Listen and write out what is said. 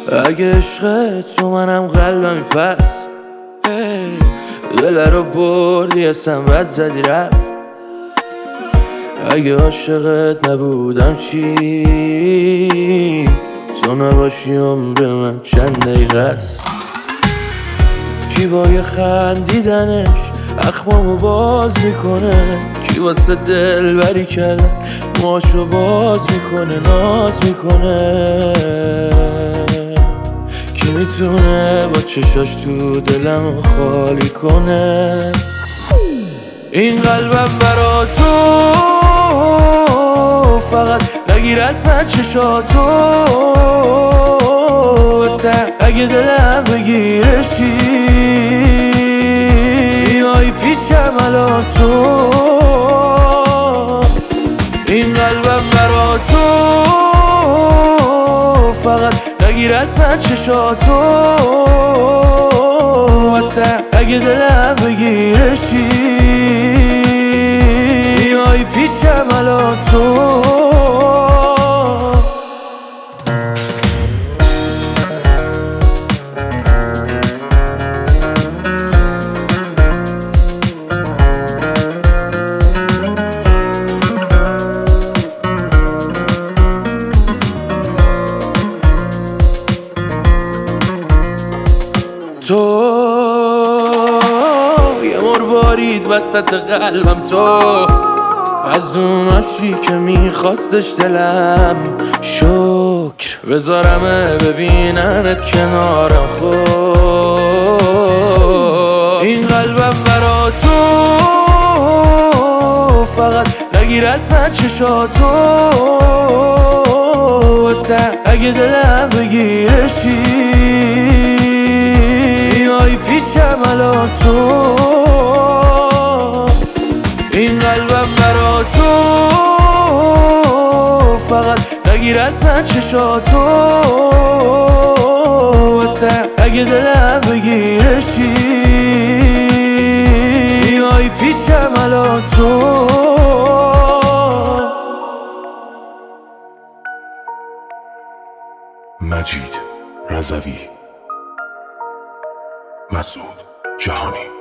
اگه عشق تو منم قلبمی پس دل رو بردی اصلا بد زدی رفت. اگه عاشقت نبودم چی؟ تو نباشی عمر من چند دقیقه است. کی با یه خندیدنش اخمامو باز میکنه، کی واسه دل بری کردن موهاشو باز میکنه، ناز میکنه. کی میتونه با چشاش تو دلمو خالی کنه؟ این قلبم برا تو فقط نگیر از من چشاتو، اگه دلم بگیره چی؟ میای پیشم الان تو. این قلبم برا تو فقط نگیر از من چشاتو، اگه دلم بگیره چی؟ میای پیشم الان تو. تو یه مروارید وسط قلبم، تو از اون عاشقی که میخواستش دلم. شکر بذارمه ببیننت کنارم. خب این قلبم برا تو فقط نگیر از من چشاتو، اگه دلم بگیره چی؟ میای پیشم الان تو. این قلبم برا تو فقط نگیر از من چشاتو، اگه دلم بگیره چی؟ میای پیشم الان تو. مجید رضوی، مسعود جهانی.